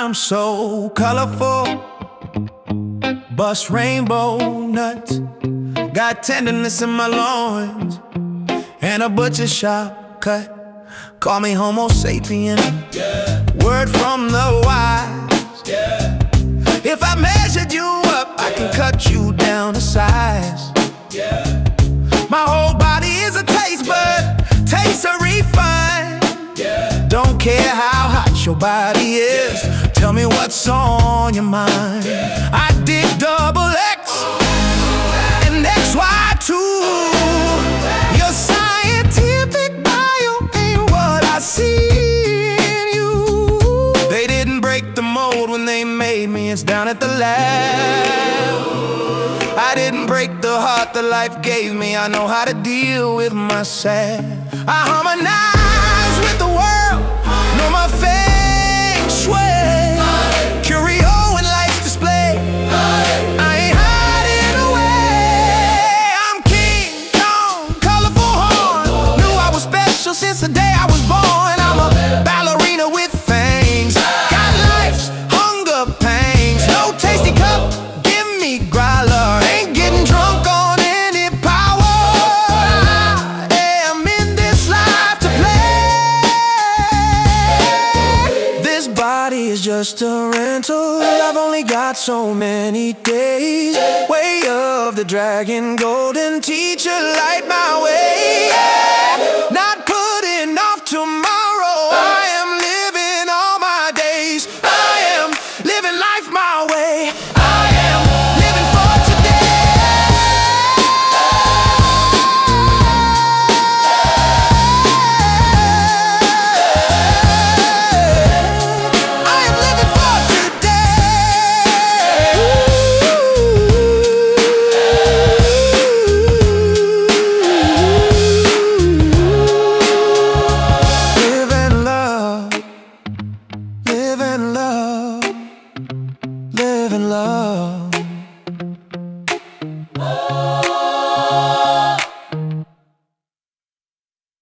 I'm so colorful, bust rainbow nuts, got tenderness in my loins, and a butcher shop cut. Call me Homo sapien, yeah. Word from the wise, yeah. If I measured you up, yeah, I can cut you down to size, yeah. My whole body is a taste bud, taste so refined, yeah. Don't care how hot your body is, yeah. Tell me what's on your mind, yeah. I dig double X and XY too. Your scientific bio ain't what I see in you. They didn't break the mold when they made me, it's down at the lab. I didn't break the heart that life gave me, I know how to deal with my sad. I harmonize with the world, know my feng shui, curio and life's display. I ain't hiding away, I'm King Kong, colorful horn. Knew I was special since the day I was born. I'm a ballerina with fangs, got life's hunger pangs. No tasty cup, give me growler. Ain't getting drunk on any power. I am in this life to play. This body is just a rental, I've only got so many days. Way of the dragon, golden teacher, light my way.